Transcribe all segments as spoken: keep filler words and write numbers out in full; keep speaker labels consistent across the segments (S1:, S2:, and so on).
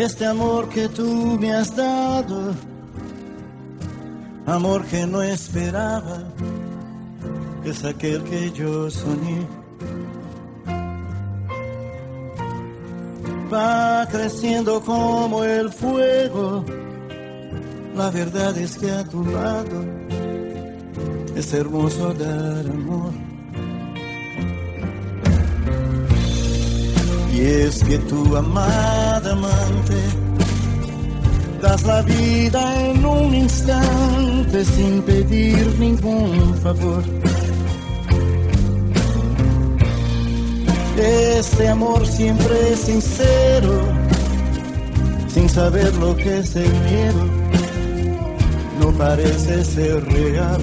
S1: este amor que tú me has dado, amor que no esperaba, es aquel que yo soñé. Va creciendo como el fuego, la verdad es que a tu lado es hermoso dar amor. Y es que tu amada amante das la vida en un instante sin pedir ningún favor. Este amor siempre es sincero, sin saber lo que es el miedo, no parece ser real.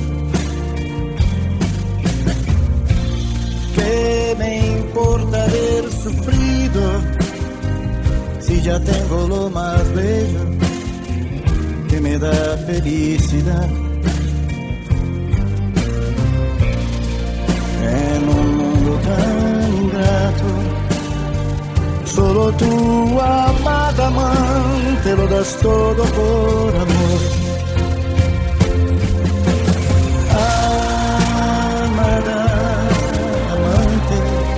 S1: ¿Qué me importa haber sufrido si ya tengo lo más bello que me da felicidad? En un mundo tan ingrato, solo tu amada amante lo das todo por amor. Amada amante,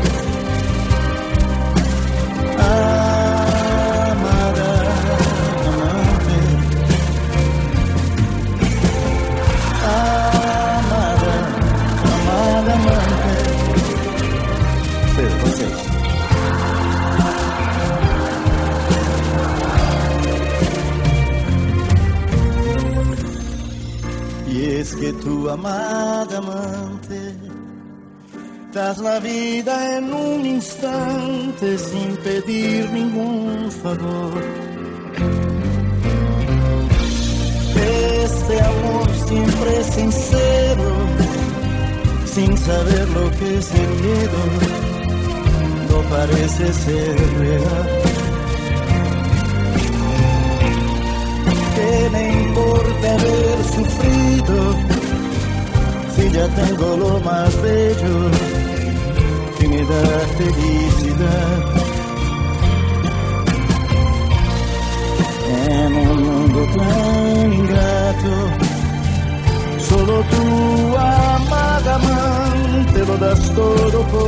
S1: amada amante, amada, amada amante. Pero vocês. Y es que tu amada amante das la vida en un instante sin pedir ningún favor. Este amor siempre es sincero, sin saber lo que es el miedo, no parece ser real. ¿Qué me importa haber sufrido si ya tengo lo más bello que me da felicidad? En un mundo tan ingrato, solo tu amada amante lo das todo por